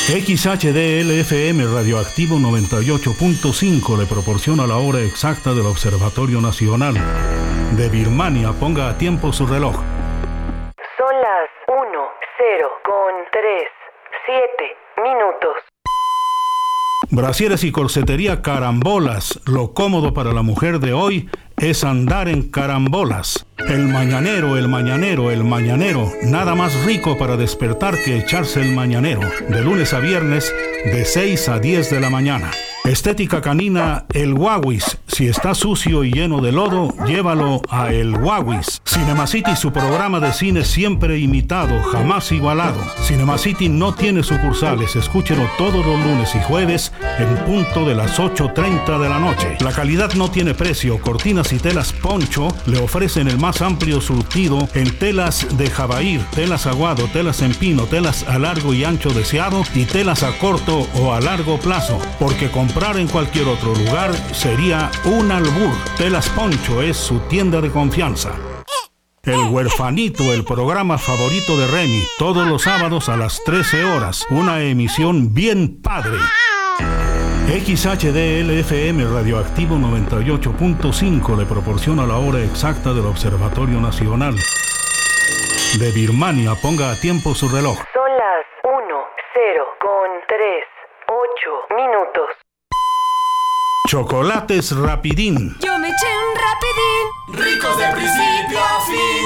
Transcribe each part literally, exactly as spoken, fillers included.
X H D L F M Radioactivo noventa y ocho punto cinco le proporciona la hora exacta del Observatorio Nacional de Birmania. Ponga a tiempo su reloj. Son las uno cero con tres siete minutos. Brasieres y corsetería Carambolas. Lo cómodo para la mujer de hoy es andar en carambolas. El mañanero, el mañanero, el mañanero. Nada más rico para despertar que echarse el mañanero. De lunes a viernes, de seis a diez de la mañana. Estética canina El Wawis. Si está sucio y lleno de lodo, llévalo a El Wawis. Cinema City, su programa de cine siempre imitado, jamás igualado. Cinema City no tiene sucursales. Escúchelo todos los lunes y jueves en punto de las ocho treinta de la noche. La calidad no tiene precio. Cortinas y telas Poncho le ofrecen el más amplio surtido en telas de jabair, telas aguado, telas en pino, telas a largo y ancho deseado y telas a corto o a largo plazo. Porque comprar en cualquier otro lugar sería un albur. Telas Poncho es su tienda de confianza. El Huerfanito, el programa favorito de Remy, todos los sábados a las trece horas. Una emisión bien padre. X H D L F M Radioactivo noventa y ocho punto cinco le proporciona la hora exacta del Observatorio Nacional de Birmania. Ponga a tiempo su reloj. Son las uno cero con tres ocho minutos. Chocolates Rapidín. Yo me eché un rapidín. Ricos de principio a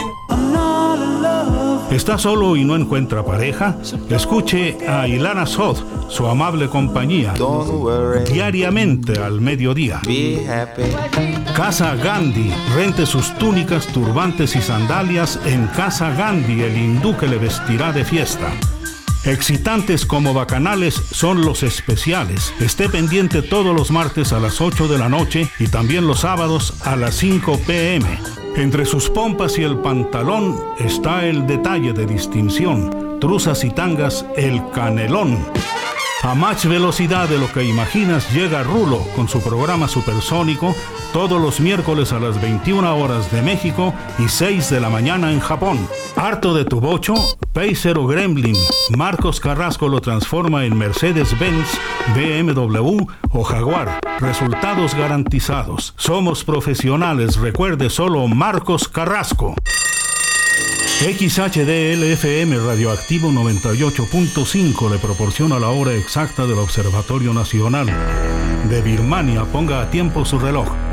fin. ¿Está solo y no encuentra pareja? Escuche a Ilana Sod, su amable compañía, diariamente al mediodía. Casa Gandhi. Rente sus túnicas, turbantes y sandalias en Casa Gandhi, el hindú que le vestirá de fiesta. Excitantes como bacanales son los especiales. Esté pendiente todos los martes a las ocho de la noche y también los sábados a las cinco p m Entre sus pompas y el pantalón está el detalle de distinción. Truzas y tangas, el canelón. A más velocidad de lo que imaginas llega Rulo con su programa supersónico todos los miércoles a las veintiuna horas de México y seis de la mañana en Japón. ¿Harto de tu bocho? Pacer o Gremlin. Marcos Carrasco lo transforma en Mercedes-Benz, B M W o Jaguar. Resultados garantizados. Somos profesionales. Recuerde, solo Marcos Carrasco. X H D L F M Radioactivo noventa y ocho punto cinco le proporciona la hora exacta del Observatorio Nacional de Birmania. Ponga a tiempo su reloj.